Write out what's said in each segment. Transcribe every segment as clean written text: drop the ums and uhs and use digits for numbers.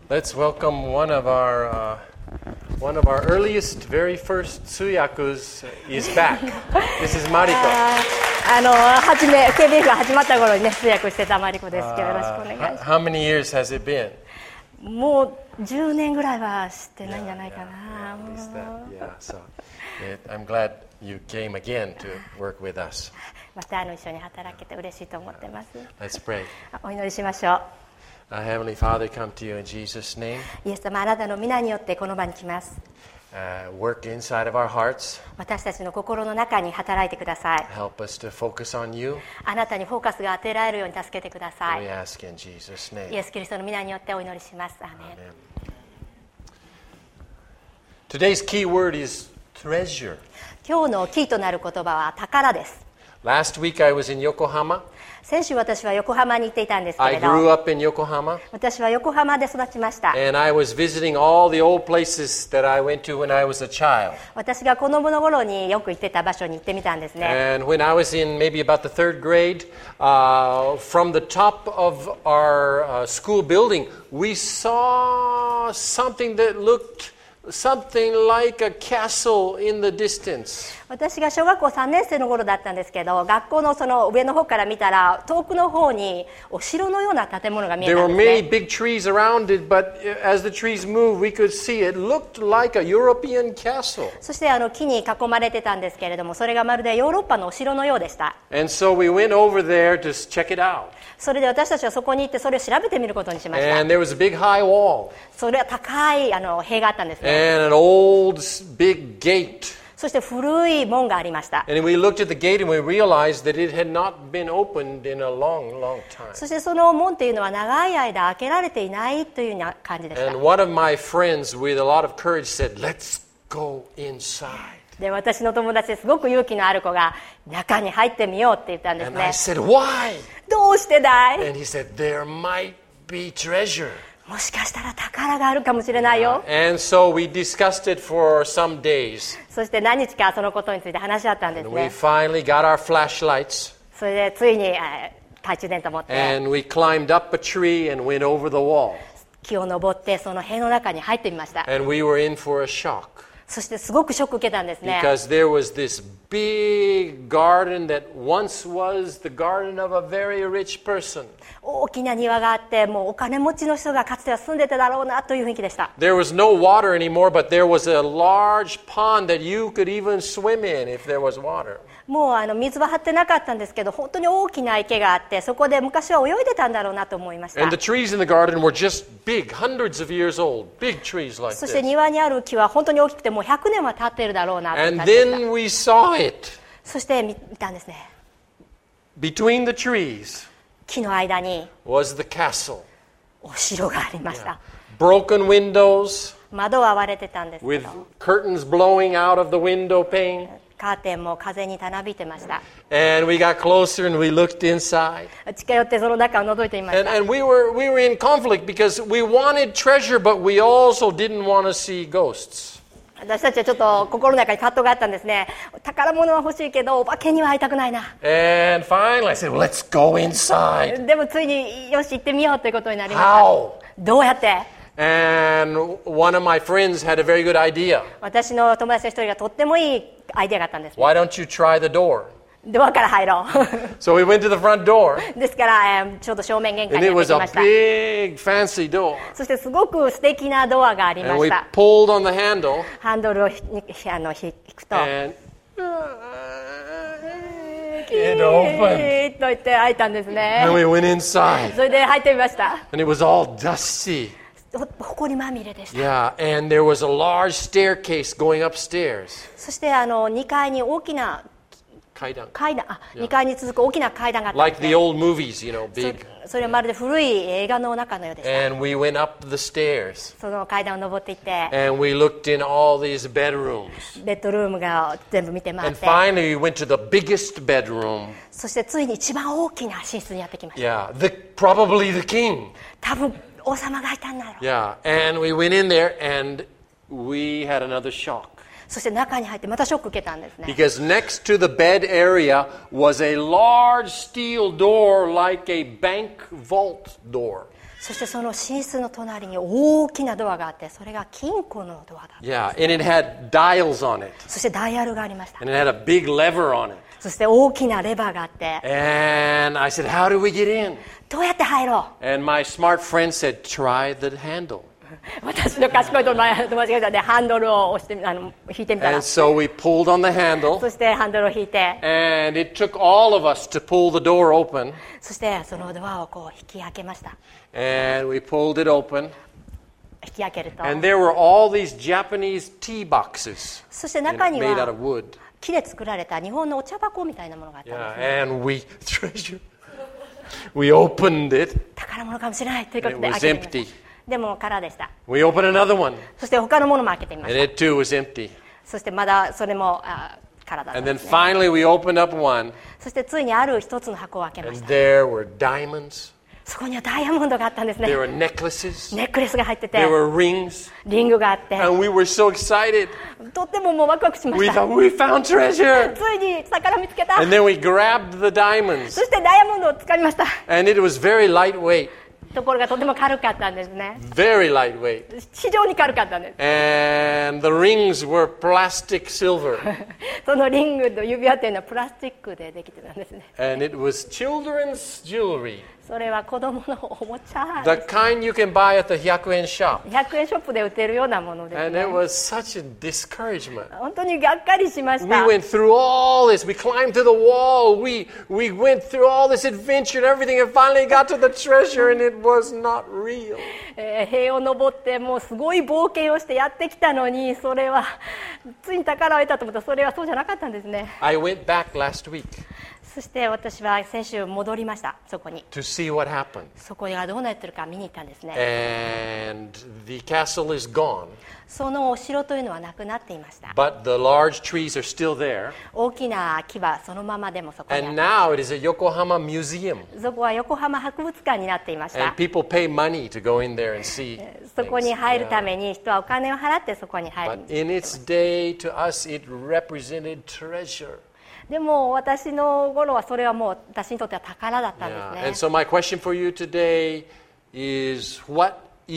Let's welcome one of our earliest, very first Tsuyakus is back. This is Mariko. 初め KBF が始まった頃にね、通訳してたマリコです。よろしくお願いします。 How many years has it been? もう10年ぐらいは知ってないんじゃないかな。 Yeah, so I'm glad you came again to work with us. また一緒に働けて嬉しいと思ってます。 Let's pray. お祈りしましょう。 Heavenly Father, come to you in Jesus' name. イエス様、あなたの皆によってこの場に来ます。 Work inside of our hearts. 私たちの心の中に働いてください。 Help us to focus on you. あなたにフォーカスが当てられるように助けてください。 We ask in Jesus' name. イエス・キリストの皆によってお祈りします。アーメン。 Today's key word is treasure. 今日のキーとなる言葉は宝です。 Last week I was in Yokohama. 先週私は横浜に行っていたんですけ I れど、 grew up in Yokohama. 私は横浜で育ちました。 And I was visiting all the old places that I went to when I was a child. 私が子供の頃によく行ってた場所に行ってみたんですね。 And when I was in maybe about the third grade, from the top of our school building, we saw something that looked something like a castle in the distance. 私が小学校3年生の頃だったんですけど、学校のその上の方から見たら遠くの方にお城のような建物が見え There た were んです many ね。 big trees around it, but as the trees moved, we could see it looked like a European castle. そして木に囲まれてたんですけれども、それがまるでヨーロッパのお城のようでした。 And so we went over there to check it out. それで私たちはそこに行ってそれを調べてみることにしました。 And there was a big high wall それは高い塀があったんですね。 and an old big gate. そして古い門がありました。 And we looked at the gate and we realized that it had not been opened in a long, long time. そしてその門というのは長い間開けられていないというような感じでした。 And one of my friends with a lot of courage said, "Let's go inside." で、私の友達ですごく勇気のある子が中に入ってみようって言ったんです And I ね。 said, "Why?" どうしてだい？ And he said, "There might be treasure." もしかしたら宝があるかもしれないよ。 And so we discussed it for some days. そして何日かそのことについて話し合ったんです And we ね。 finally got our flashlights それでついに懐中電灯を持って and we climbed up a tree and went over the wall. 木を登ってその塀の中に入ってみました。 And we were in for a shock そしてすごくショックを受けたんですね。 because there was this big garden that once was the garden of a very rich person. 大きな庭があって、もうお金持ちの人がかつては住んでただろうなという雰囲気でした。 There was no water anymore, but there was a large pond that you could even swim in if there was water. もう水は張ってなかったんですけど、本当に大きな池があって、そこで昔は泳いでたんだろうなと思いました。 And the trees in the garden were just big, hundreds of years old, big trees like そして this. 庭にある木は本当に大きくて、もう100年は経っているだろうなという And 感じでした。 then we saw it そして見たんですね。 between the trees 木の間に was the castle. お城がありました。 Broken windows 窓は割れてたんですけ with ど、 curtains blowing out of the window pane. カーテンも風にたなびいてました。 And we got closer and we looked inside. 近寄ってその中を覗いてみまし And, た。 and we were in conflict because we wanted treasure, but we also didn't want to see ghosts. 私たちはちょっと心の中に葛藤があったんですね。宝物は欲しいけどお化けには会いたくないな。 And finally I said, well, let's go inside. でもついによし行ってみようということになりました。 How? どうやって？ And one of my friends had a very good idea. 私の友達の一人がとってもいいアイデアがあったんです。 Why don't you try the door? ドアから入ろ So we went to the front door. う。ですからちょうど正面玄関 And に it やって was きま a した。 big fancy door. そしてすごく素敵なドアがありま And し we た。 pulled on the handle ハンドルを引くと and キ it opened. ーッと言って開いたんですね。 And we went inside. それで入ってみました。 And it was all dusty. ほこりまみれでした。 Yeah, and there was a large staircase going upstairs. そして2階に大きな階段、2階に続く大きな階段があったんで Like すね。 the old movies, you know, big. それはまるで古い映画の中のようでした。 And we went up the stairs. その階段を登っていって、 And we looked in all these bedrooms. ベッドルームが全部見て回 And って、 finally we went to the biggest bedroom. そしてついに一番大きな寝室にやってきました。 Yeah, probably the king. 多分王様がいたんだろう。 Yeah, and we went in there and we had another shock. そして中に入ってまたショック受けたんですね。 Because next to the bed area was a large steel door like a bank vault door. そしてその寝室の隣に大きなドアがあって、それが金庫のドアだった。 Yeah, and it had dials on it. そしてダイヤルがありました。 And it had a big lever on it. そして大きなレバーがあって、 And I said, how do we get in? どうやって入ろう。 And my smart friend said, try the handle. 私の賢い友達がでハンドルを押して引いてみたら、 And so we pulled on the handle. そしてハンドルを引いて、 And it took all of us to pull the door open. そしてそのドアをこう引き開けました。 And we pulled it open. 引き開けると、 And there were all these Japanese tea boxes そして中に made out は of wood. 木で作られた日本のお茶箱みたいなものがあったんですね。 Yeah, and we treasure. We opened it. 宝物かもしれないということ It で was 開けてみま empty. した。でも空でした。 We opened another one, そして他のものも開けてみま and した。 it too was empty. そしてまだそれも空だったん And で then すね。 finally we opened up one, そしてついにある一つの箱を開けまし and た。 there were diamonds, そこにはダイヤモンドがあったんです there ね。 were necklaces, ネックレスが入ってて、 there were rings, リングがあって、 and we were so excited. とってももうワクワクしま We した。 thought we found treasure. ついに宝見つけた。 And then we grabbed the diamonds, そしてダイヤモンドを掴みました。 and it was very lightweight, ところがとても軽かったんですね。 very lightweight. 非常に軽かったんです。 And the rings were plastic silver, そのリングと指輪というのはプラスチックでできてたんですね。 and it was children's jewelry, それは子供のおもちゃ the です kind you can buy at the 100 yen shop. 100円ショップで売ってるようなものです And ね。 it was such a discouragement. 本当にがっかりしまし We た。 went through all this. We climbed to the wall. We went through all this adventure and everything, and finally got to the treasure, and it was not real. 塀を登ってもうすごい冒険をしてやってきたのに、それはついに宝を得たと思ったらそれはそうじゃなかったんですね。 I went back last week そして私は先週戻りました。そこに to see what happened. そこがどうなってるか見に行ったんですね。 And the castle is gone, そのお城というのはなくなっていました。 but the large trees are still there. 大きな木はそのままでもそこに And あっ now it is a Yokohama museum. た。そこは横浜博物館になっていました And。people pay money to go in there and see そこに things. 入る Yeah. ために人はお金を払ってそこに入る But。in its day, to us, it represented treasure. でも私の頃はそれはもう私にとっては宝だったん Yeah. で And す so ね。 my question for you today is, what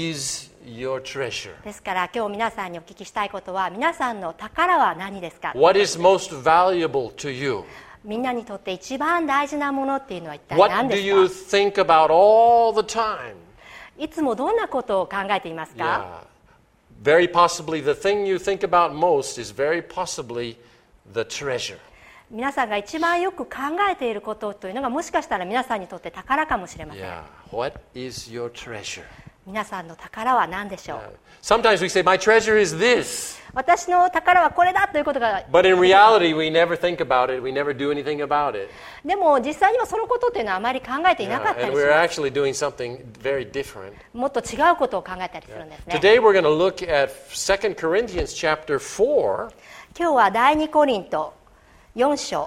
is your treasure? ですから今日皆さんにお聞きしたいことは、皆さんの宝は何ですか。 What is most valuable to you? みんなにとって一番大事なものっていうのは一体 What 何 do で you す think about all the time? か。いつもどんなことを考えていますか。 Yeah. Very possibly the thing you think about most is very possibly the treasure. 皆さんが一番よく考えていることというのがもしかしたら皆さんにとって宝かもしれません。 Yeah. What is your treasure? 皆さんの宝は何でしょう。 Sometimes we say, my treasure is this. 私の宝はこれだということが、 But in reality, we never think about it. We never do anything about it. でも実際にはそのことというのはあまり考えていなか Yeah. ったり And し we're ます actually doing something very different. もっと違うことを考えたりするんですね。 Today we're going to look at 2 Corinthians chapter 4, 今日は第2コリント4章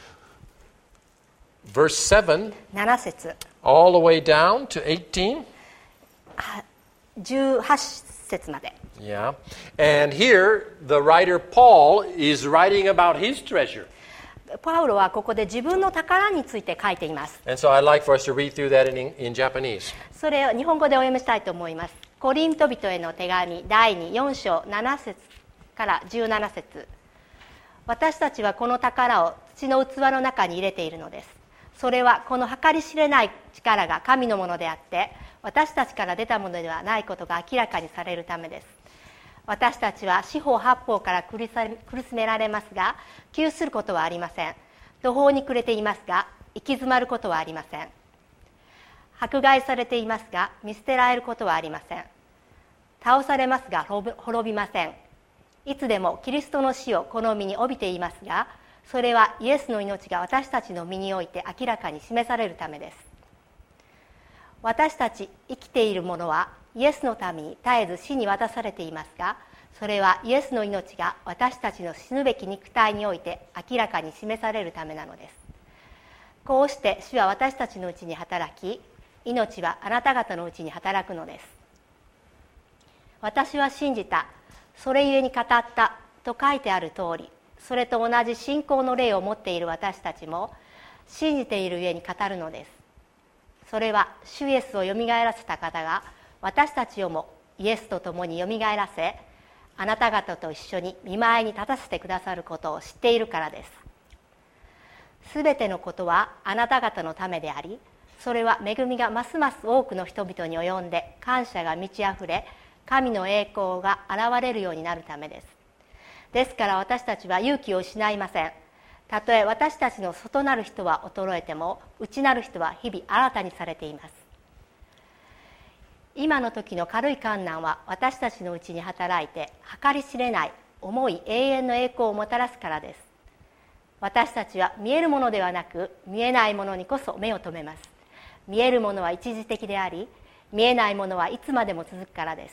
verse 7, 7節 all the way down to 18. 18節まで。 Yeah. And here, the writer Paul is writing about his treasure. パウロはここで自分の宝について書いています。 And so I'd like for us to read through that in Japanese. それを日本語でお読みしたいと思います。コリント人への手紙第4章7節から17節。私たちはこの宝を土の器の中に入れているのです。それはこの計り知れない力が神のものであって、私たちから出たものではないことが明らかにされるためです。私たちは四方八方から苦しめられますが、窮することはありません。途方に暮れていますが、行き詰まることはありません。迫害されていますが、見捨てられることはありません。倒されますが滅びません。いつでもキリストの死をこの身に帯びていますが、それはイエスの命が私たちの身において明らかに示されるためです。私たち生きている者はイエスのために絶えず死に渡されていますが、それはイエスの命が私たちの死ぬべき肉体において明らかに示されるためなのです。こうして主は私たちのうちに働き、命はあなた方のうちに働くのです。私は信じた、それゆえに語ったと書いてある通り、それと同じ信仰の霊を持っている私たちも信じているゆえに語るのです。 それは主イエスをよみがえらせた方が私たちをもイエスと共によみがえらせ、あなた方と一緒に御前に立たせてくださることを知っているからです。すべてのことはあなた方のためであり、それは恵みがますます多くの人々に及んで感謝が満ち溢れ、神の栄光が現れるようになるためです。ですから私たちは勇気を失いません。たとえ私たちの外なる人は衰えても、内なる人は日々新たにされています。今の時の軽い困難は私たちのうちに働いて、計り知れない重い永遠の栄光をもたらすからです。私たちは見えるものではなく、見えないものにこそ目を留めます。見えるものは一時的であり、見えないものはいつまでも続くからです。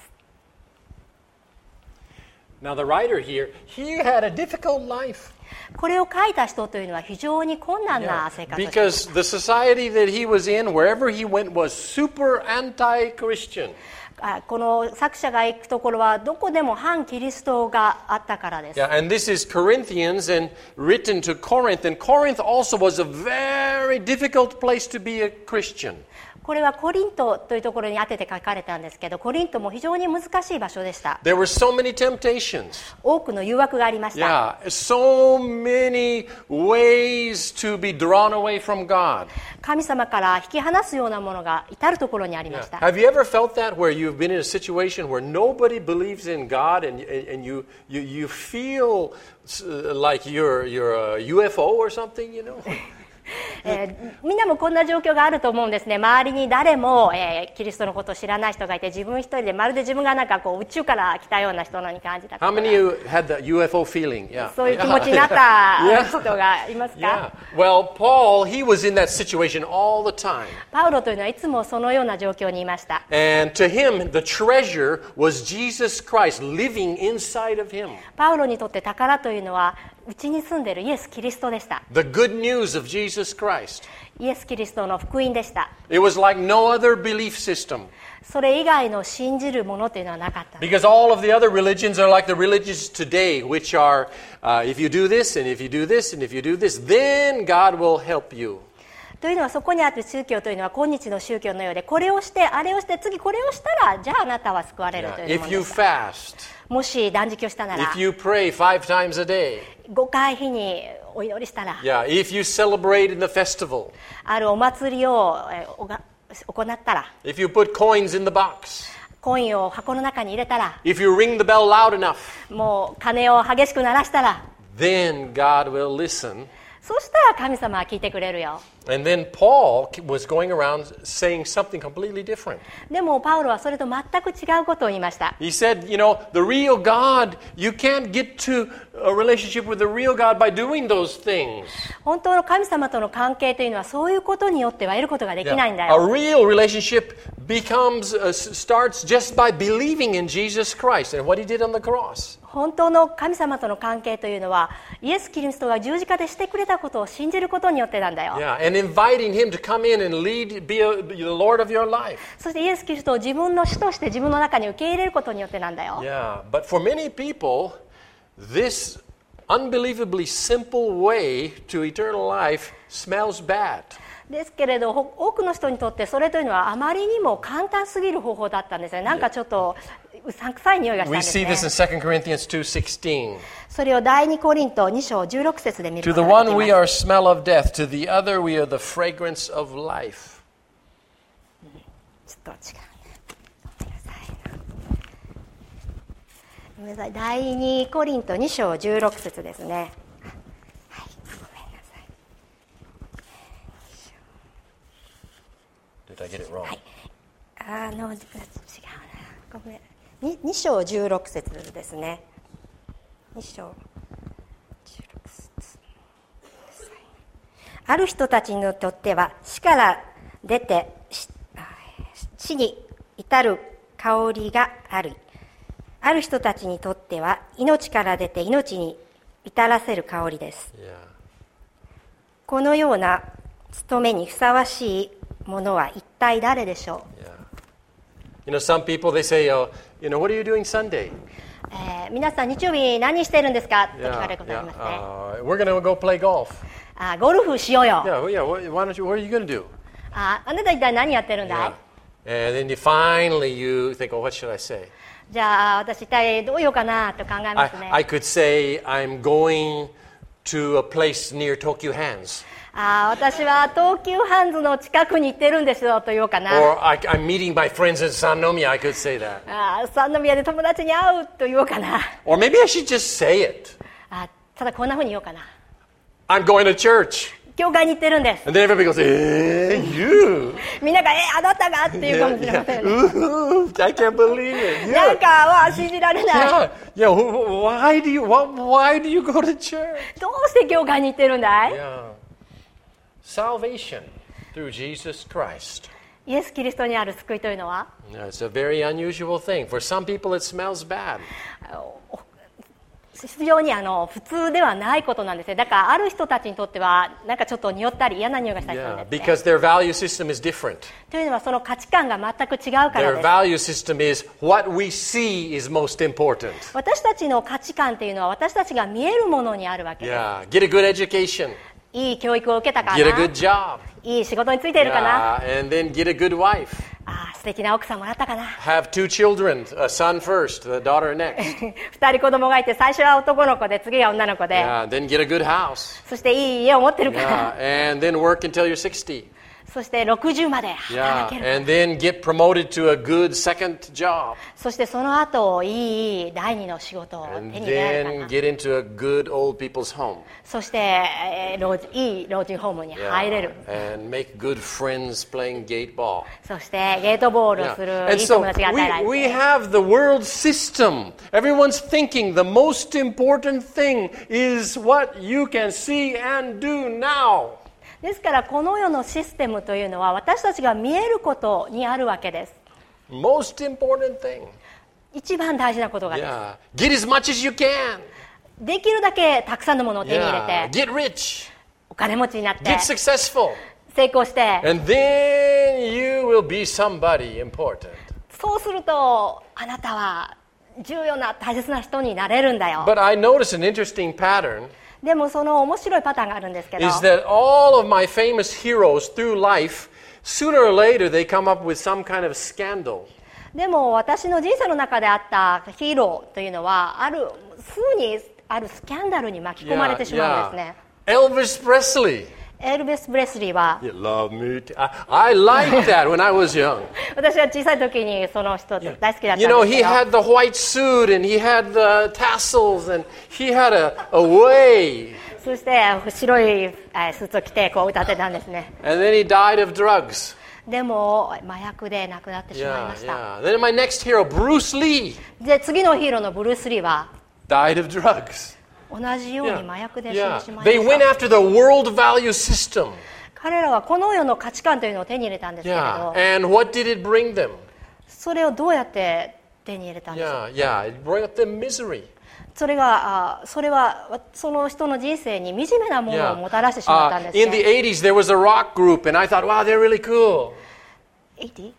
Now the writer here, he had a difficult life. これを書いた人というのは非常に困難な生活をしていました。 Because the society that he was in, wherever he went, was super anti-Christian. この作者が行くところはどこでも反キリストがあったからです。 Yeah, and this is Corinthians and written to Corinth. And Corinth also was a very difficult place to be a Christian. これはコリントというところに当てて書かれたんですけど、コリントも非常に難しい場所でした。 There were so many temptations. 多くの誘惑がありました。 Yeah, so many ways to be drawn away from God. 神様から引き離すようなものが至るところにありました。 Have you ever felt that where you've been in a situation where nobody believes in God and you feel like you're a UFO or something, you know? みんなもこんな状況があると思うんですね。周りに誰も、キリストのことを知らない人がいて、自分一人でまるで自分がなんかこう宇宙から来たような人のように感じた。 How many of you had the UFO feeling? Yeah. そういう気持ちになった人がいますか？ Yeah. Well, Paul, he was in that situation all the time. パウロというのはいつもそのような状況にいました。 And to him, the treasure was Jesus Christ living inside of him. パウロにとって宝というのはうちに住んでいるイエス・キリストでした。 The good news of Jesus Christ. イエス・キリストの福音でした。 It was like no other belief system. それ以外の信じるものというのはなかった。 Because all of the other religions are like the religions today, which are, if you do this, and if you do this, and if you do this, then God will help you. というのはそこにある宗教というのは今日の宗教のようで、これをしてあれをして次これをしたらじゃああなたは救われるというも If の you でした。 fast, もし断食をしたなら if you pray 5 times a day, 5回日にお祈りしたら、 yeah, if you celebrate in the festival, あるお祭りを行ったら、 if you put coins in the box, コインを箱の中に入れたら、 if you ring the bell loud enough, もう鐘を激しく鳴らしたら、 then God will listen. そうしたら神様は聞いてくれるよ。 And then Paul was going around saying something completely different. でもパウロはそれと全く違うことを言いました。 He said, you know, the real God, you can't get to a relationship with the real God by doing those things. 本当の神様との関係というのはそういうことによっては得ることができないんだ A よ。 real relationship starts just by believing in Jesus Christ and what he did on the cross. 本当の神様との関係というのはイエス・キリストが十字架でしてくれたことを信じることによってなんだよ。 Yeah, and inviting him to come in and be the Lord of your life. そしてイエス・キリストを自分の主として自分の中に受け入れることによってなんだよ。 Yeah, but for many people, this unbelievably simple way to eternal life smells bad. ですけれど多くの人にとってそれというのはあまりにも簡単すぎる方法だったんですね。なんかちょっとうさんくさい匂いがしたん We です see ね。 this in 2 Corinthians 2:16. それを第2コリント2章16節で見 To る the ことがで one き we ま are す。 smell of death, to the other we are the fragrance of life. ちょっと違うね。ごめんなさい。第2コリント2章16節ですね。はい、ごめんなさい。 Did I get it wrong? はい、違うな。ごめん。2章16節ですね。2章16節。ある人たちにとっては死から出て死に至る香りがある。ある人たちにとっては命から出て命に至らせる香りです。 Yeah. このような務めにふさわしいものは一体誰でしょう。 Yeah. You know, some people, they say, you know, what are you doing Sunday? 皆さん日曜日何してるんですかと聞かれ Yeah, ることありますね。 we're going to go play golf. ゴルフしようよ。 Yeah, why don't you, what are you going to do? あなた一体何やってるんだい、 And then finally you think, oh, what should I say? じゃあ私一体どう言おうかなと考えますね。 I could say, I'm going to a place near Tokyo Hands. 私は東急ハンズの近くに行ってるんですよと言おうかな。 Or I'm meeting my friends in Sannomiya. I could say that. 三宮で友達に会うと言おうかな。 Or maybe I should just say it. ただこんな風に言おうかな。 I'm going to church. 教会に行ってるんです。 And then everybody goes, you? みんながあなたがって言うかもしれませんね。 Ooh, I can't believe it. なんか信じられない。 Yeah. Why do you go to church? どうして教会に行ってるんだい？ Yeah. Salvation through Jesus Christ. イエス・キリストにある救いというのは Yeah, it's a very unusual thing. For some people it smells bad. 非常に普通ではないことなんですね。だからある人たちにとってはなんかちょっと匂ったり嫌な匂いがしたりするん Yeah, です、ね。 because their value system is different. というのはその価値観が全く違うから Their です。 value system is what we see is most important. 私たちの価値観というのは私たちが見えるものにあるわけです。 Yeah, get a good education. いい教育を受けたか Get a な good job. いい仕事についているかな、 Yeah, and then get a good wife. 素敵な奥さんもらったかな Have 2 children, a son first, the daughter next. 2人子供がいて最初は男の子で次は女の子で、 Yeah, then get a good house. そしていい家を持ってるかな、 Yeah, and then work until you're 60. そして60まで Yeah, 働ける、 and then get promoted to a good second job. そしてその後いい第二の仕事を手 And に入れられる then かな、 get into a good old people's home. そして、いい老人ホームに入れる、 And make good friends playing gate ball. そしてゲートボールを Yeah. する And いい so 友達が与えられ we て、 have the world system. Everyone's thinking the most important thing is what you can see and do now. ですからこの世のシステムというのは私たちが見えることにあるわけです。 Most important thing. 一番大事なことがです、 Yeah. Get as much as you can. できるだけたくさんのものを手に入れ Yeah. て、 Get rich. お金持ちになって Get successful. 成功して、 And then you will be somebody important. そうするとあなたは重要な大切な人になれるんだよ。 But I noticed an interesting pattern でもその面白いパターンがあるんですけど、 is that all of my famous heroes through life, sooner or later they come up with some kind of scandal. でも私の人生の中であったヒーローというのはあるすぐにあるスキャンダルに巻き込まれてしまうんですね。 Elvis Presley. エルヴィス・プレスリーは You love me. I liked that when I was young. 私は小さい時にその人大好きだったんです You け know, ど、 he had the white suit and he had the tassels and he had a way. そして白いスーツを着てこう歌ってたんですね。 And then he died of drugs. でも麻薬で亡くなってしまいま Yeah, した。 yeah. Then my next hero, Bruce Lee, で次のヒーローのブルース・リーは died of drugs. 同じように麻薬で死ん Yeah. でしまいま They し went た。 after the world value system. 彼らはこの世の価値観というのを手に入れたんですけれ Yeah. ど、 And what did it bring them? それをどうやって手に入れたんでしょう。 Yeah. It brought up them misery. それはその人の人生に惨めなものをもたらしてしまったんです In the ね。 80s, there was a rock group, and I thought, wow, they're really cool. 80?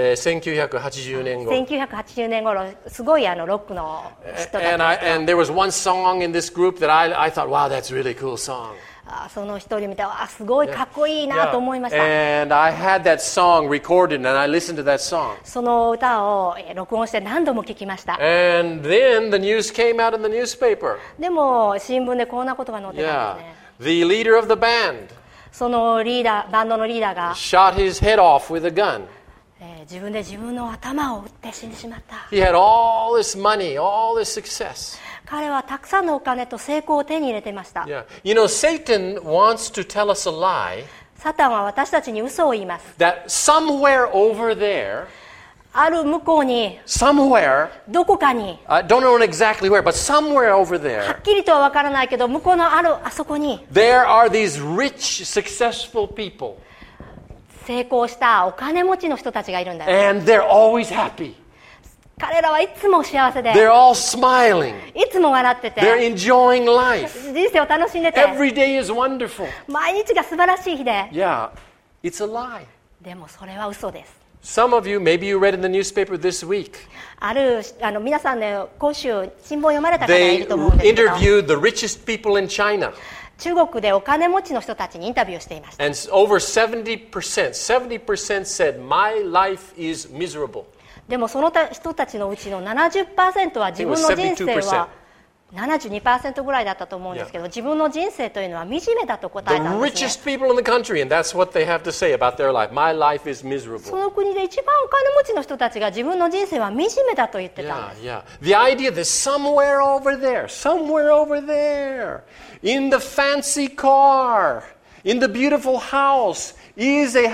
1980年後。 1980年頃すごいロックの人だったん And ですけど、 there was one song in this group that I thought, wow, that's a really cool song. その一人見てすごいかっこいいなと思いました。 And I had that song recorded, and I listened to that song. その歌を録音して何度も聞きました。 And then the news came out in the newspaper. でも新聞でこんなことが載ってたん Yeah. ですね。 The leader of the band そのバンドのリーダーが、 shot his head off with a gun. 自分で自分の頭を撃って死んでしまった。 He had all this money, all this success. 彼はたくさんのお金と成功を手に入れていました。 Yeah. You know, Satan wants to tell us a lie サタンは私たちに嘘を言います。 that somewhere over there, ある向こうに、 somewhere, どこかに、 I don't know exactly where, but somewhere over は there, っきりとは分からないけど、向こうのあそこに there are these rich, successful people. 成功したお金持ちの人たちがいるんだよ。 And they're always happy. 彼らはいつも幸せで、 They're all smiling. いつも笑ってて、 They're enjoying life. 人生を楽しんでて、 Every day is wonderful. 毎日が素晴らしい日で、 Yeah, it's a lie. でもそれは嘘です。 Some of you, maybe you read in the newspaper this week, 皆さんね、今週新聞を読まれた方がい they ると思うんですけど、 interviewed the richest people in China. 中国でお金持ちの人たちにインタビューをしていました。 And over 70% said, my life is miserable. でもその人たちのうちの 70% は自分の人生は 72% ぐらいだったと思うんですけど、自分の人生というのは惨めだと答え The たんですね。 richest people in the country, and that's what they have to say about their life. My life is そ miserable. の国で一番お金持ちの人たちが自分の人生は惨めだと言ってたんです。 Yeah. The idea that somewhere over there, in the fancy car, in the beautiful house, is a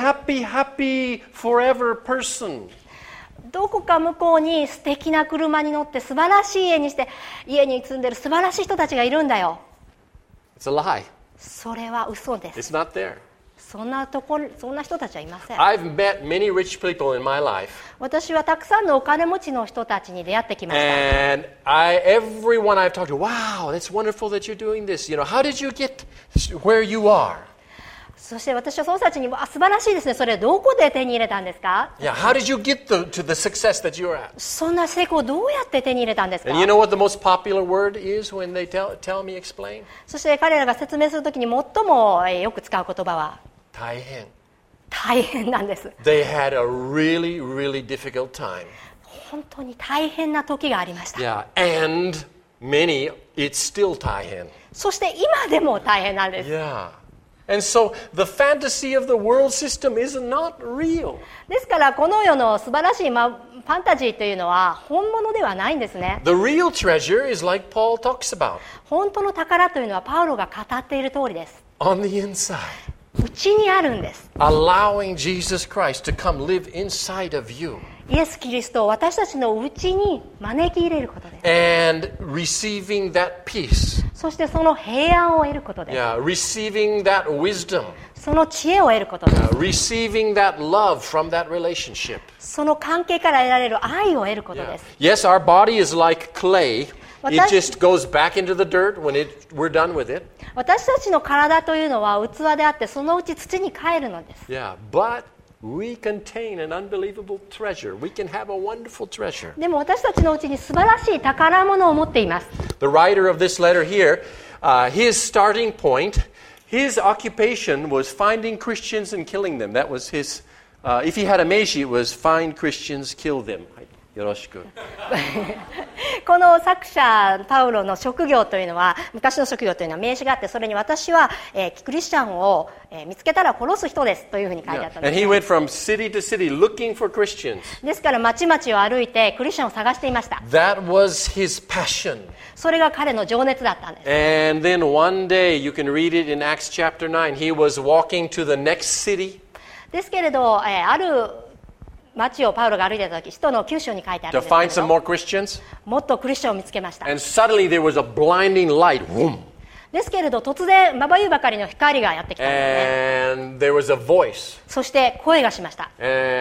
happy forever person. どこか向こうに素敵な車に乗って素晴らしい家に住んでる素晴らしい人たちがいるんだよ。 It's a lie. それは嘘です。 It's not there. そんな人たちはいません。 I've met many rich people in my life. 私はたくさんのお金持ちの人たちに出会ってきました。 And everyone I've talked to, wow, that's wonderful that you're doing this. How did you get where you are? そして私はその人たちに、素晴らしいですね。それどこで手に入れたんですか？ Yeah, how did you get to the success that you're at? そんな成功をどうやって手に入れたんですか？ And you know what the most popular word is when they tell me, explain? そして彼らが説明するときに最もよく使う言葉は大変。 大変なんです。 They had a really, really difficult time. 本当に大変な時がありました。 Yeah, and many, it's still 大変. そして今でも大変なんです。 Yeah. And so the fantasy of the world system is not real. ですからこの世の素晴らしい、ファンタジーというのは本物ではないんですね。 The real treasure is like Paul talks about, 本当の宝というのはパウロが語っている通りです。 on the inside. 内にあるんです。 Allowing Jesus Christ to come live inside of you. イエス・キリストを私たちの内に招き入れることです。 And receiving that peace. そしてその平安を得ることです。 Yeah, receiving that wisdom. その知恵を得ることです。 Receiving that love from that relationship. その関係から得られる愛を得ることです。 Yes, our body is like clay. It 私 just goes back into the dirt when we're done with it. 私たちの体というのは器であってそのうち土に帰るのです。 Yeah, but we contain an unbelievable treasure. We can have a wonderful treasure. でも私たちのうちに素晴らしい宝物を持っています。 The writer of this letter here, his starting point, his occupation was finding Christians and killing them. That was his, if he had a meiji, it was find Christians, kill them. よろしく。 この作者パウロの職業というのは昔の職業というのは名詞があってそれに私は、クリスチャンを、見つけたら殺す人ですというふうに書いてあったんで And す、 he went from city to city looking for Christians. ですから町々を歩いてクリスチャンを探していました。 That was his passion. それが彼の情熱だったんです。 And then one day, you can read it in Acts chapter 9, he was walking to the next city ですけれど、ある町をパウロが歩いていた時、使徒の9章に書いてある to んですけ find れ some ど more Christians. もっとクリスチャンを見つけました。 And suddenly there was a blinding light. Whoom. ですけれど突然まばゆいばかりの光がやってきたんですね。 And there was a voice. そして声がしました。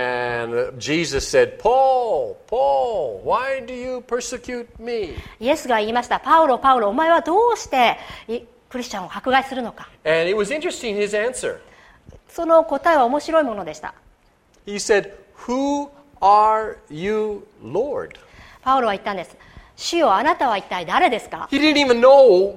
And Jesus said, Paul, Paul, why do you persecute me? イエスが言いました。パウロ、パウロ、お前はどうしてクリスチャンを迫害するのか。 And it was interesting, his answer. その答えは面白いものでした。 He said, Who are you, Lord? パウロは言ったんです。主よ、あなたは一体誰ですか？ He didn't even know,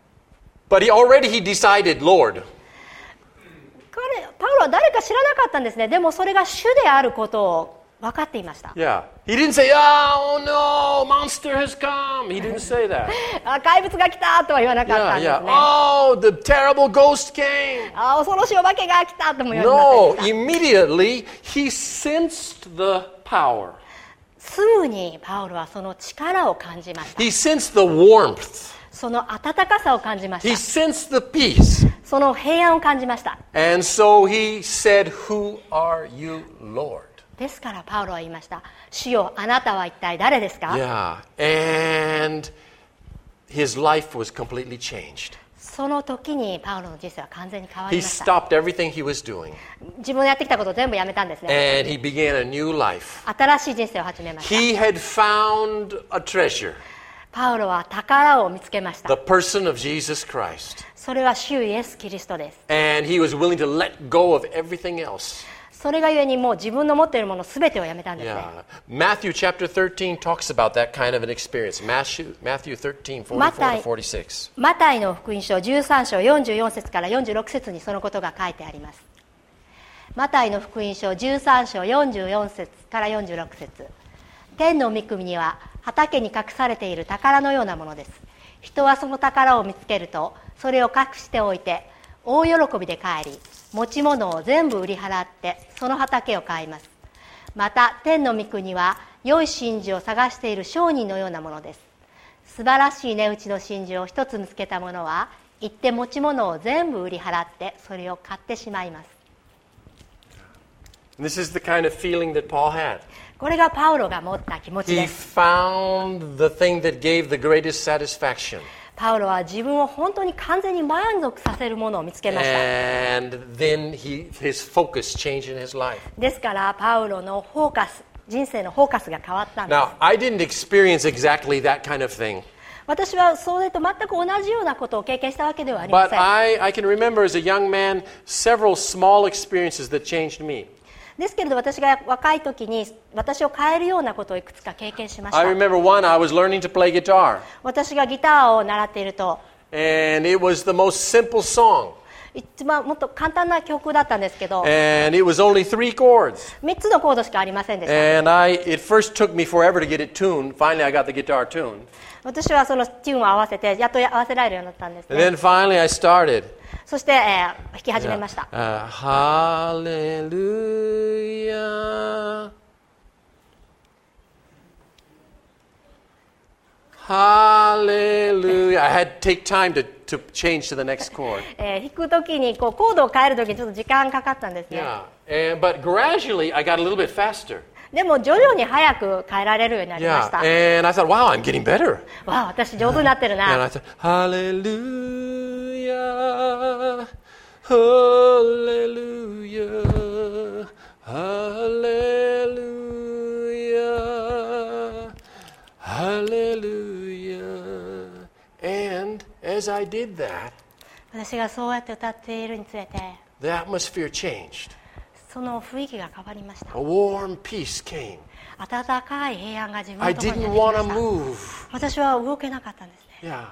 but he decided, Lord. パウロは誰か知らなかったんですね。でもそれが主であることを分かっていました。 Yeah. He didn't say, oh no, monster has come. He didn't say that. 怪物が来たとは言わなかったん Yeah, です yeah. ね。 Oh, the terrible ghost came. 恐ろしいお化けが来たとも言わ No, なかった。 immediately he sensed the power. すぐにパウロはその力を感じました。 He sensed the warmth. その温かさを感じま He した。 sensed the peace. その平安を感じました。 And so he said, Who are you, Lord? ですからパウロは言いました。主よ、あなたは一体誰ですか？ Yeah. And his life was completely changed. その時にパウロの人生は完全に変わ He りました。 stopped everything he was doing. 自分のやってきたことを全部やめたんですね。 And he began a new life. 新しい人生を始めました。 He had found a treasure, パウロは宝を見つけまし the た。 person of Jesus Christ. それは主イエス・キリストです。 And he was willing to let go of everything else. それがゆえにもう自分の持っているものすべてをやめたんですね。 Matthew chapter 13 talks about that kind of an experience. Matthew 13, 44 to 46. マタイの福音書13章44節から46節にそのことが書いてあります。マタイの福音書13章44節から46節。天の御国には畑に隠されている宝のようなものです。人はその宝を見つけるとそれを隠しておいて大喜びで帰り、持ち物を全部売り払ってその畑を買います。また天の御国は良い真珠を探している商人のようなものです。素晴らしい値打ちの真珠を一つ見つけた者は行って持ち物を全部売り払ってそれを買ってしまいます。 This is the kind of feeling that Paul had. これがパウロが持った気持ち He です。 found the thing that gave the greatest satisfaction. パウロは自分を本当に完全に満足させるものを見つけました。 And then his focus changed in his life. ですからパウロのフォーカス、人生のフォーカスが変わったんです。 Now, I didn't experience exactly that kind of thing. 私はそれと全く同じようなことを経験したわけではありま But せん。 I can remember as a young man several small experiences that changed me. ですけれど私が若い時に私を変えるようなことをいくつか経験しまし I た。 remember one, I was learning to play guitar. 私がギターを習っていると And it was the most simple song. 一番もっと簡単な曲だったんですけど And it was only 3 chords. 3つのコードしかありませんでした。 And it first took me forever to get it tuned. Finally, I got the guitar tuned. 私はそのチューンを合わせてやっと合わせられるようになったんです And ね。 then finally, I started. そして、弾き始めました。 Hallelujah. Hallelujah. I had to take time to change to the next chord. 弾く時にこうコードを変える時にちょっと時間かかったんですね。 But gradually, I got a little bit faster. でも徐々に早く変えられるようになりました。 And I thought, wow, I'm getting better. わあ、私上手になってる And I な。 thought, Hallelujah. Hallelujah. Hallelujah. Hallelujah. And as I did that, 私がそうやって歌っているにつれて the atmosphere changed. その雰囲気が変わりました。 A warm peace came. 暖かい平安が自分 I のところに didn't やってき want ま to した。 move. 私は動けなかったんですね。 Yeah.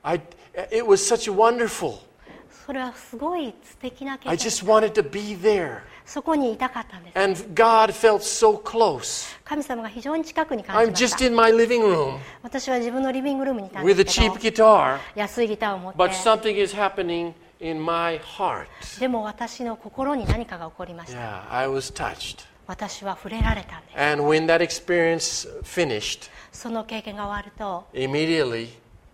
It was such wonderful. それはすごい素敵な経 I 験。 just wanted to be there. そこにいたかったんです。 And God felt so close. 神様が非常に近くに感 I'm じまし just た。 in my living room 私は自分のリビングルームにいたんで with a すけ cheap ど、 guitar, 安いギターを持って but something is happening in my heart. でも私の心に何かが起こりました。 Yeah, I was touched. 私は触れられたんです。 And when that experience finished, その経験が終わると immediately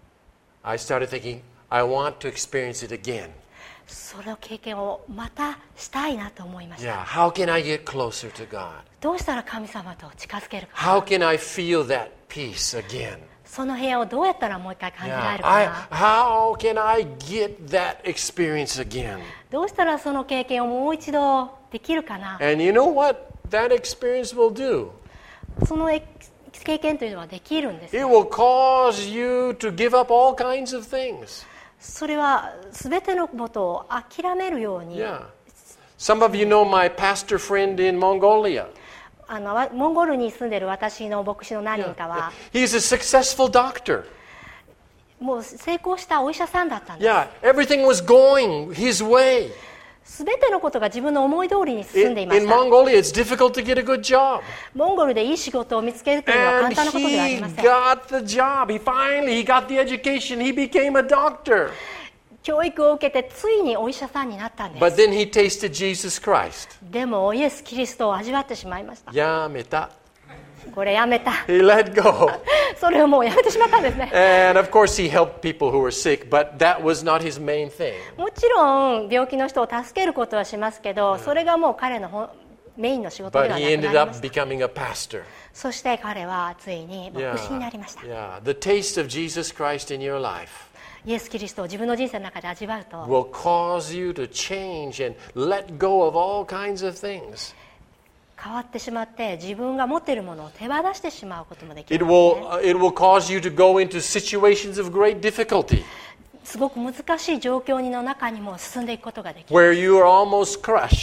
I started thinking, I want to experience it again. その経験をまたしたいなと思いました。 Yeah, how can I get closer to God? どうしたら神様と近づけるか。 How can I feel that peace again? その部屋をどうやったらもう一回感じられ Yeah, るかな。 how can I get that experience again? どうしたらその経験をもう一度できるかな。 And you know what that experience will do? その経験というのはできるんです It よ。 will cause you to give up all kinds of things. それは全てのことを諦めるように、 Yeah. Some of you know my pastor friend in Mongolia. モンゴルに住んでいる私の牧師の何人かは、 He's a successful doctor. もう成功したお医者さんだったんです。 Yeah, everything was going his way. 全てのことが自分の思い通りに進んでいま In した。 Mongolia, it's difficult to get a good job. モンゴルでいい仕事を見つけるというのは And 簡単なことではあり he ません。 got the job. He got the education. He became a doctor. 教育を受けてついにお医者さんになったんで But す。 then he tasted Jesus Christ. でもイエス・キリストを味わってしまいました。 Yameta. これやめた。 He let go. それをもうやめてしまったんですね。 And of course, he helped people who were sick, but that was not his main thing. もちろん病気の人を助けることはしますけど、それがもう彼のメインの仕事で But はな he くな ended りま up した。 becoming a pastor. そして彼はついに牧師になりました。 Yeah. The taste of Jesus Christ in your life イエス・キリストを自分の人生の中で味わうと、 will cause you to change and let go of all kinds of things. 変わってしまって自分が持っているものを手放してしまうこともでき It るんですね。 will cause you to go into situations of great difficulty すごく難しい状況の中にも進んでいくことができる。 where you are almost crushed.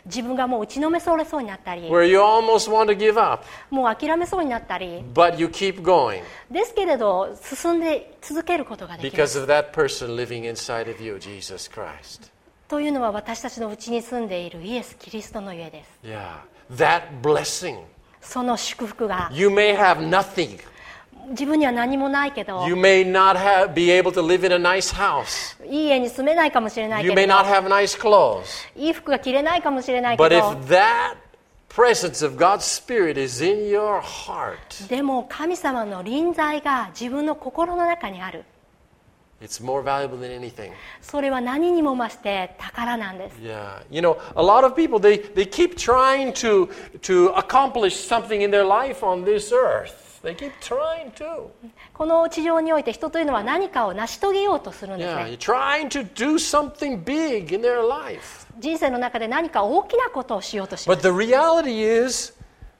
自分がもう打ちのめされそうになったり、 where you almost want to give up, もう諦めそうになったり but you keep going ですけれど進んで続けることができます。 because of that person living inside of you, Jesus Christ. というのは私たちのうちに住んでいるイエス・キリストのゆえです。 Yeah, that blessing. その祝福が You may have nothing. 自分には何もないけど、 You may not be able to live in a nice house. いい家に住めないかもしれないけ You れ may ど、 not have nice clothes. いい服が着れないかもしれないけ But ど、 if that presence of God's Spirit is in your heart, でも神様の臨在が自分の心の中にある。 it's more valuable than anything. それは何にも増して宝なんです。 Yeah. You know, a lot of people, they keep trying to accomplish something in their life on this earth. They keep trying to. この地上において人というのは何かを成し遂げようとするんです Yeah, ね。 you're trying to do something big in their life. 人生の中で何か大きなことをしようとしま But す。 the reality is,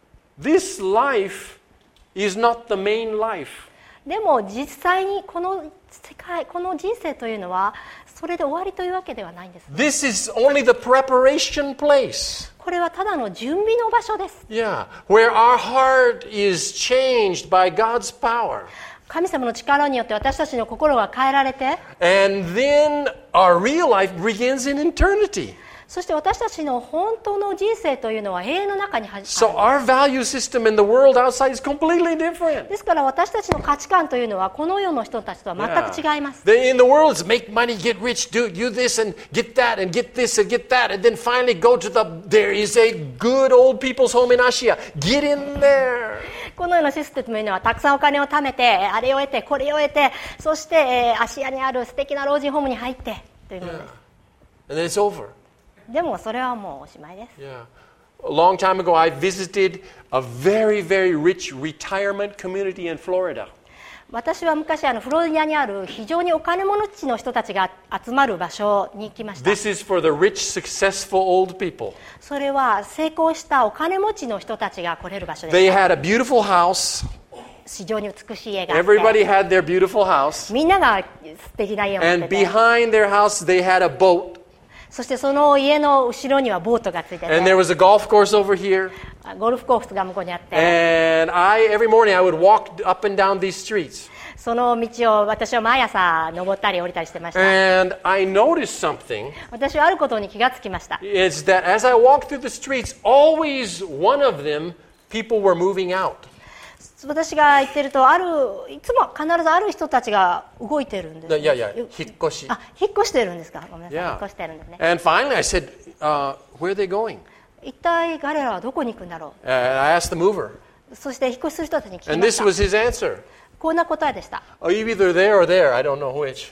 this life is not the main life. でも実際にこの世界、この人生というのはそれで終わりというわけではないんです。 This is only the preparation place. これはただの準備の場所です。 Yeah, where our heart is changed by God's power. 神様の力によって私たちの心が変えられて、 And then our real life begins in eternity. そして私たちの本当の人生というのは永遠の中に So our value system in the world outside is completely different. ですから私たちの価値観というのはこの世の人たちとは全く違います。 In the world, it's make money, get rich, do this and get that and get this and get that, and then finally go to there is a good old people's home in Asia. Get in there. このようなシステムというのはたくさんお金を貯めて、あれを得てこれを得て、そして、芦屋にある素敵な老人ホームに入ってというものです。 And then it's over. でもそれはもうおしまいです。 Yeah. A long time ago, I visited a very, very rich retirement community in Florida. 私は昔フロリダにある非常にお金持ちの人たちが集まる場所に行きました。 This is for the rich, successful old people. それは成功したお金持ちの人たちが来れる場所で They した。 had a beautiful house. 非常に美しい家があって、 Everybody had their beautiful house. みんなが素敵な家を持っ And てて、 behind their house, they had a boat. そしてその家の後ろにはボートがついて And there て、 was a golf course over here. ゴルフコースが向こうにあって、 And every morning, I would walk up and down these streets. その道を私は毎朝登ったり降りたりしてました。 And I noticed something. 私はあることに気がつきました。 Is that as I walked through the streets, always one of them, people were moving out. 私が言ってると、いつも必ずある人たちが動いてるんです。 いやいや、引っ越し。 あ、引っ越してるんですか。ごめんなさい、 Yeah. 引っ越してるんですね。 And finally, I said, where are they going? 一体彼らはどこに行くんだろ And I asked the mover. う。そして引っ越しする人たちに聞き And ま this した。 was his answer. こんな答えでした。 Oh, you either there or there. I don't know which.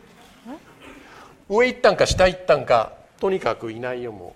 上行ったんか下行ったんか、とにかくいないよも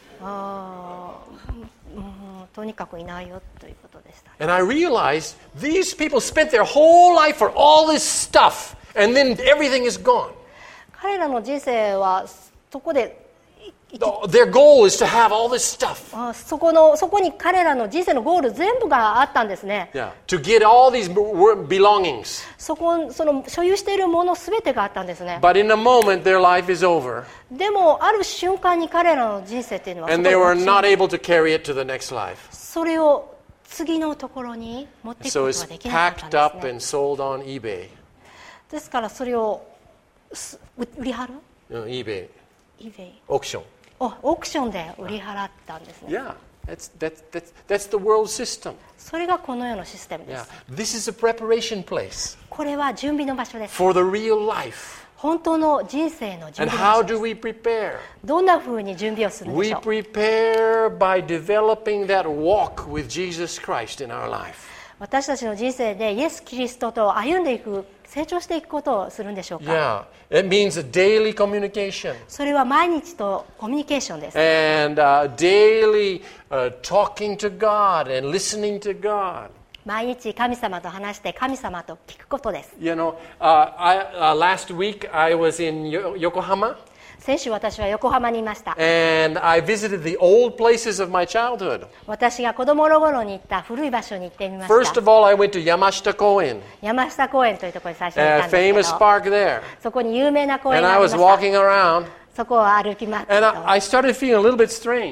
とにかくいないよということでした。 う。And I realized these people spent their whole life for all this stuff, and then everything is gone. 彼らの人生はそこで、 Their goal is to have all this stuff. そこに彼らの人生のゴール全部があったんですね。 Yeah. To get all these belongings. その所有しているもの全てがあったんですね。 But in a moment, their life is over, でもある瞬間に彼らの人生っていうのは and they were not able to carry it to the next life. それを次のところに持っていくこ So と it's ができなかった packed んです up ね。 and sold on eBay. ですからそれを売り払う eBay, eBay auction. オークションで売り払ったんですね。 Yeah, that's the world system. それがこの世のシステムで Yeah, す。 this is a preparation place これは準備の場所です。 for the real life. 本当の人生の準 And 備の場 how 所で do す。 we prepare? どんな風に準備をするんで We しょう。 prepare by developing that walk with Jesus Christ in our life. 私たちの人生でイエス・キリストと歩んでいく、成長していくことをするんでしょうか。 Yeah, it means a daily communication それは毎日とコミュニケーションです。 and daily talking to God and listening to God. 毎日神様と話して神様と聞くことです。 You know, last week I was in Yokohama. 先週私は横浜にいました。 And I visited the old places of my childhood. 私が子供の頃に行った古い場所に行ってみまし First た。 of all, I went to Yamashita Koen, 山下公園というところに最初に行っ a たんです famous けど、 park there. そこに有名な公園 And があ I りま was した。 walking around, そこを歩き回って and ると I started feeling a little bit strange. ち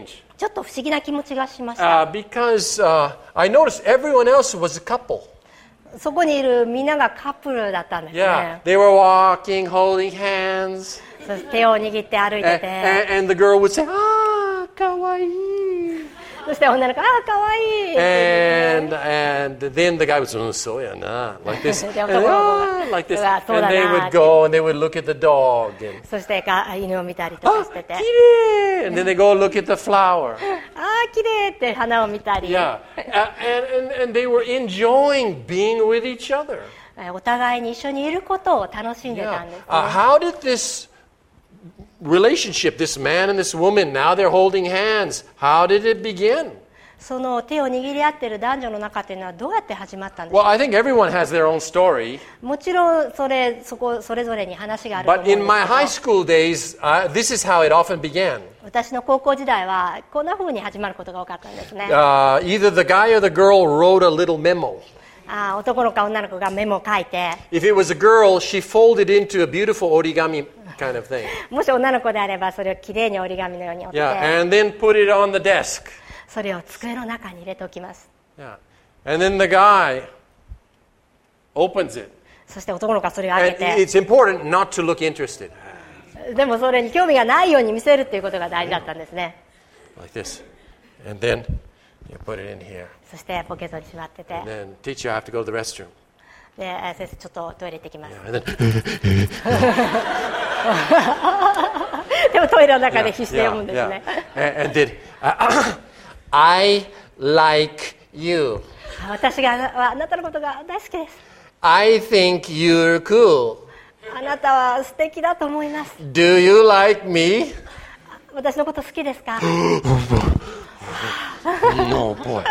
ちょっと不思議な気持ちがしました。 because I noticed everyone else was a couple. そこにいるみんながカップルだったんですね。 Yeah, they were walking, holding hands. そして手を握って歩いてて、 And the girl would say, "Ah, kawaii." そして女の子、ああ、かわいい。 And then the guy would say, "So yeah, nah," like this, and, で男の子が、 like this, うわ、そうだ and な they would go and they would look at the dog and そして犬を見たりとか ah, してて、 kirei, and then they go look at the flower. ああ、綺麗って花を見たり、 Yeah, and they were enjoying being with each other. お互いに一緒にいることを楽しんでたんです、ね。 How did this relationship, this man and this woman, now they're holding hands, how did it begin? その手を握り合っている男女の中というのはどうやって始まったんでしょう Well, I think everyone has their own story. もちろんそれぞれに話があると思うん But です in け my ど、 high school days, this is how it often began. 私の高校時代はこんな風に始まることが多かったんですね。 Either the guy or the girl wrote a little memo. 男の子か女の子がメモを書いて、 If it was a girl, she folded into a beautiful origami kind of thing. もし女の子であればそれをきれいに折り紙のように折って、 Yeah, and then put it on the desk. それを机の中に入れておきます。 Yeah. And then the guy opens it. そして男の子はそれを開 And けて、 it's important not to look interested. でもそれに興味がないように見せるっていうことが大事だったんですね。 Like this. And then you put it in here. そしてポケットにしまってて、 And then, teacher, I have to go to the restroom. で、先生ちょっとトイレ行ってきます。 Yeah, and then, でもトイレの中で必死で読むんですね。 And then, I like you. 私があなたのことが大好きです。 I think you're cool. あなたは素敵だと思います。 Do you like me? 私のこと好きですか？ No, boy.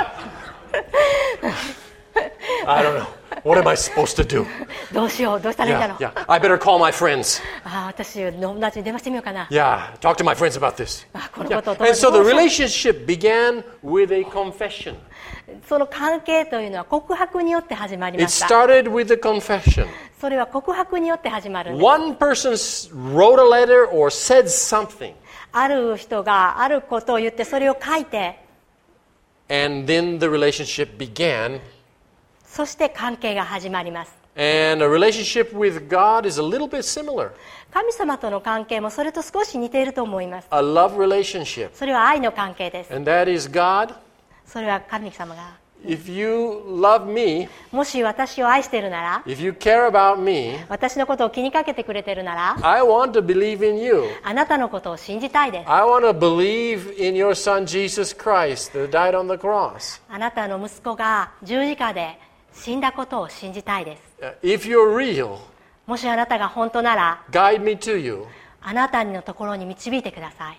I don't know. What am I supposed to do? どうしよう、どうしたらいいんだろ Yeah, う。 yeah. I better call my friends. 私の友達に電話してみようかな。 Yeah, talk to my friends about this. このことを And so the relationship began with a confession. その関係というのは告白によって始まり It ました。 started with a confession. それは告白によって始まるんです。 One person wrote a letter or said something, ある人があることを言ってそれを書いて、 and then the relationship began. そして関係が始まります。 And a relationship with God is a little bit similar. 神様との関係もそれと少し似ていると思います。 A love relationship. それは愛の関係です。 And that is God, それは神様が、 if you love me, もし私を愛しているなら、 if you care about me, 私のことを気にかけてくれているなら、 I want to believe in you. あなたのことを信じたいです。 I want to believe in your son Jesus Christ that died on the cross. あなたの息子が十字架で死んだことを信じたいです。 If you're real, もしあなたが本当なら、 guide me to you. あなたのところに導いてください。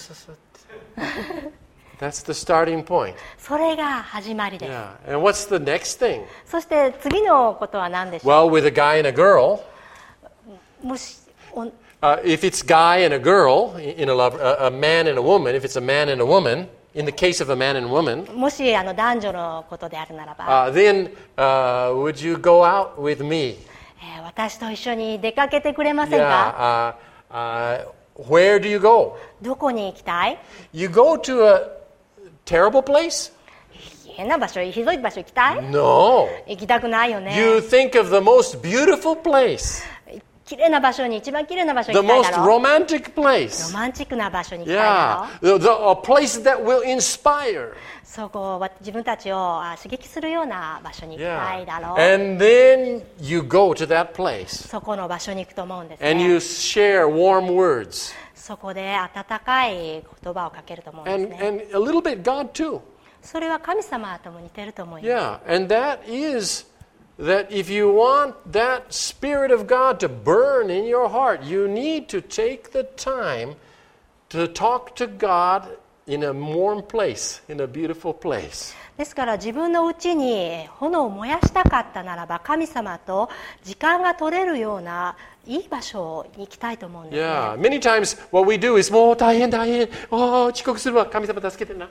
That's the starting point. それが始まりです。 Yeah. And what's the next thing? そして次のことは何でしょ Well, with a guy and a girl, う。もし if it's guy and a girl in a love, a man and a woman, if it's a man and a woman, in the case of a man and a woman, もし男女のことであるならば、 then would you go out with me? 私と一緒に出かけてくれませんか？ Yeah. Where do you go? どこに行きたい？ You go to a terrible place? 変な場所、ひどい場所行きたい？ No. 行きたくないよね。 You think of the most beautiful place, 綺麗な場所に、一番綺麗な場所に the 行きたい most だろう。 romantic ロ place. マンチックな場所に行きたいだ Yeah. ろう。 A place that will inspire. そこを自分たちを刺激するような場所に行きたいだろう。 And then you go to that place そこの場所に行くと思うんです and you ね。 share warm words そこで温かい言葉をかけると思うんです and, ね。 and a little bit God too. それは神様とも似てると思います。 Yeah. And that is that if you want that Spirit of God to burn in your heart, you need to take the time to talk to God in a warm place, in a beautiful place. ですから自分のうちに炎を燃やしたかったならば、神様と時間が取れるようないい場所に行きたいと思うんですね。 Yeah, many times what we do is もう大変遅刻するわ、神様助けてな。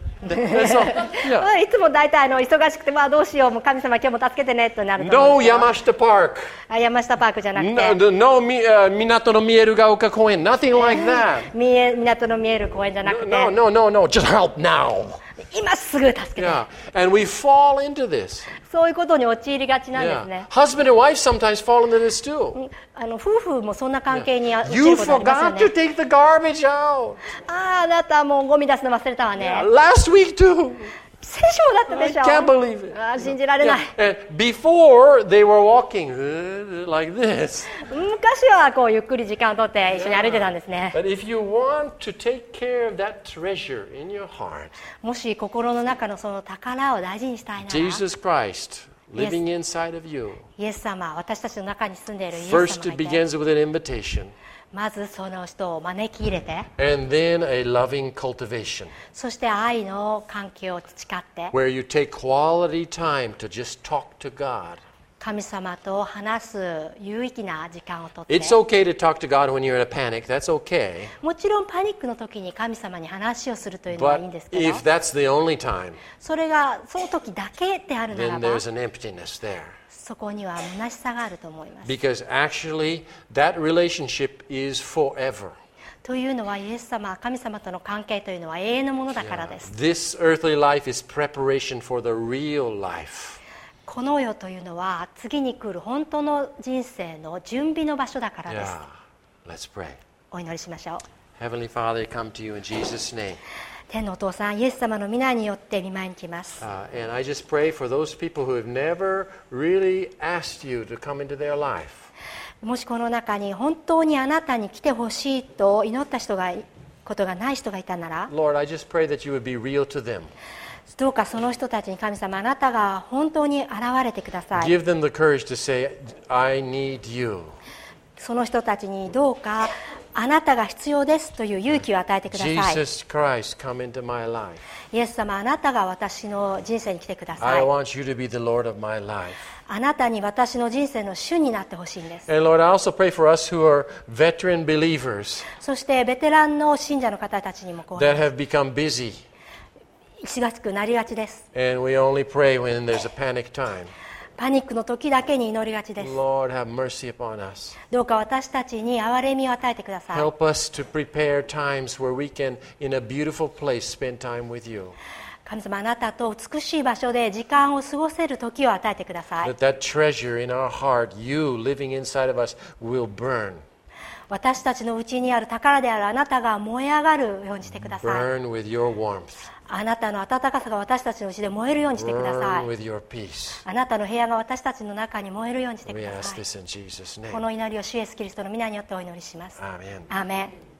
Yeah. いつも大体忙しくて、どうしよう、もう神様今日も助けてねとなると思 No うんですよ。 山下 Park. 山下パークじゃなくて、 No 港の見えるが丘公園. Nothing like that. 港の見える公園じゃなくて、 No. Just help now. 今すぐ助けて。 Yeah, and we fall into this. そういうことに陥りがちなんですね。 Husband and wife sometimes fall into this too. 夫婦もそんな関係に陥 You ることありますよ forgot ね。 to take the garbage out. あなたもうゴミ出すの忘れたわね。 Last week too. 先週もだったでしょ。 I can't believe it. 信じられない。 And before they were walking like this. 昔はこうゆっくり時間をとって一緒に歩いてたんですね。 But if you want to take care of that treasure in your heart, もし心の中のその宝を大事にしたいなら、 Jesus Christ living inside of you. イエス様、私たちの中に住んでいるイエス First 様 it がいて、 begins with an invitation まずその人を招き入れて、 and then a loving cultivation そして愛の関係を培って、 where you take quality time to just talk to God. 神様と話す有意義な時間をとって、 It's okay to talk to God when you're in a panic. That's okay. もちろんパニックの時に神様に話をするというのはいいん But ですけど、 if that's the only time, それがその時だけであるな then らば、 there's an emptiness there. そこには虚しさがあると思います。 Because actually, that relationship is forever. というのは、イエス様、神様との関係というのは永遠のものだからです。 This earthly life is preparation for the real life. この世というのは次に来る本当の人生の準備の場所だからです。 Yeah. Let's pray. お祈りしましょう。 Heavenly Father, I come to you in Jesus' name. 天のお父さん、イエス様の皆によって御前に来ます。 And I just pray for those people who have never really asked you to come into their life. もしこの中に本当にあなたに来てほしいと祈ったことがない人がいたなら、 Lord, I just pray that you would be real to them. どうかその人たちに神様、あなたが本当に現れてください。 Give them the courage to say, I need you. その人たちにどうかあなたが必要ですという勇気を与えてください。 Jesus Christ, come into my life. イエス様、あなたが私の人生に来てくださ I い。 want you to be the Lord of my life. あなたに私の人生の主になってほしいんです。 And Lord, I also pray for us who are veteran believers そしてベテランの信者の方たちにもこう that have become busy. 忙しくなりがちです。 And we only pray when there's a panic time. パニックの時だけに祈りがちです。 Lord, have mercy upon us. どうか私たちに憐れみを与えてください。 Help us to prepare times where we can, in a beautiful place, spend time with you. 神様、あなたと美しい場所で時間を過ごせる時を与えてください。 That that treasure in our heart, you living inside of us, will burn. 私たちのうちにある宝であるあなたが燃え上がるようにしてください。 Burn with your warmth. あなたの温かさが私たちのうちで燃えるようにしてくださ Burn い。 with your peace. あなたの部屋が私たちの中に燃えるようにしてく We だ ask さい。 this in Jesus' こ name. の祈りを主イエスキリストの皆によってお祈りします。 Amen. アーメン。